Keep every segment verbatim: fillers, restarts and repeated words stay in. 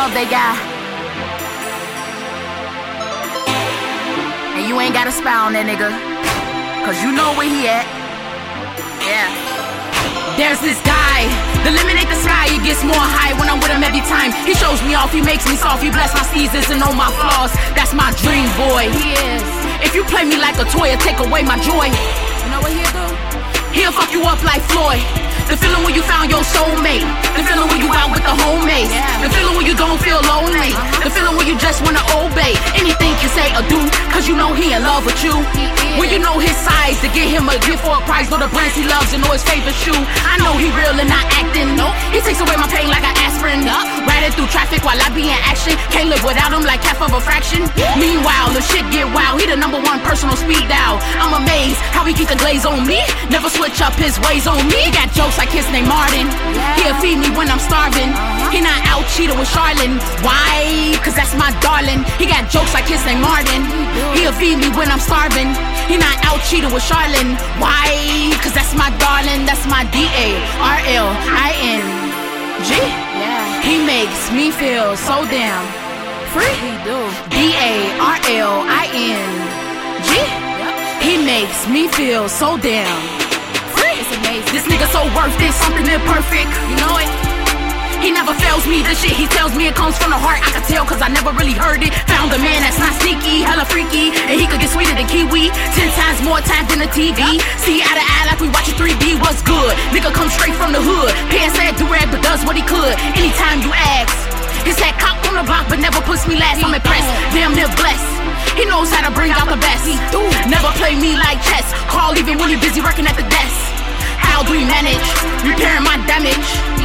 love they got. And you ain't gotta spy on that nigga, cause you know where he at. Yeah. There's this guy, eliminate the sky, it gets more high when I'm with him every time. He shows me off, he makes me soft, he bless my seasons and know my flaws. That's my dream boy. He is. If you play me like a toy, it'll take away my joy. You know what he'll do? He'll fuck you up like Floyd. The feeling when you found your soulmate. The feeling when you out with the homies. The feeling when you don't feel lonely. The feeling when you just wanna obey anything you say or do, cause you know he in love with you. When you know his size, to get him a gift or a prize. Know the brands he loves and know his favorite shoe. I know he real and not acting. Nope. He takes away my pain like an aspirin. Riding through traffic while I be in action. Can't live without him like half of a fraction. Meanwhile, the shit get wild. He the number one personal speed dial. I'm amazed how he keep the glaze on me. Never switch up his ways on me. He got jokes like his name Martin. He'll feed me when I'm starving. He not out cheating with Charlene. Why? Cause that's my darling. He got jokes like his name Martin. He'll feed me when I'm starving. He not out cheating with Charlene. Why? Cause that's my darling. That's my D A R L I N G. He makes me feel so damn free. D A R L I N G. He makes me feel so damn free. It's amazing. This nigga so worth it, something imperfect. You know it. He never fails me, the shit he tells me, it comes from the heart. I can tell cause I never really heard it. Found a man that's not sneaky, hella freaky, and he could get sweeter than kiwi. Ten times more time than the T V. See eye to eye like we watching three D, what's good? Nigga come straight from the hood. Pants said do-rag but does what he could. Anytime you ask. His head cop on the block but never puts me last. I'm impressed, damn near blessed. He knows how to bring out the best. Never play me like chess. Call even when he busy working at the desk. How do we manage? Repairing my damage.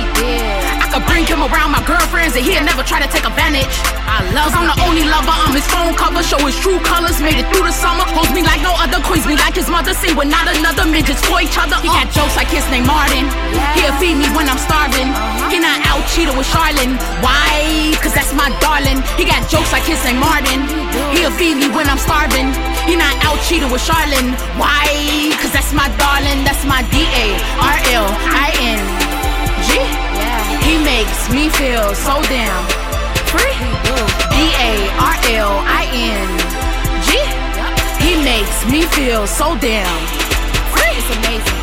I could bring him around my girlfriends and he'll never try to take advantage. I love Cause I'm the only lover on his phone cover. Show his true colors, made it through the summer. Holds me like no other, queens me like his mother. See with not another, midgets for each other. He got jokes like his name Martin. He'll feed me when I'm starving. He not out cheating with Charlene. Why? Cause that's my darling. He got jokes like his name Martin. He'll feed me when I'm starving. He not out cheating with Charlene. Why? Cause that's my darling. That's my D A R L I N G. He makes me feel so damn free. D A R L I N G. He makes me feel so damn free. It's amazing.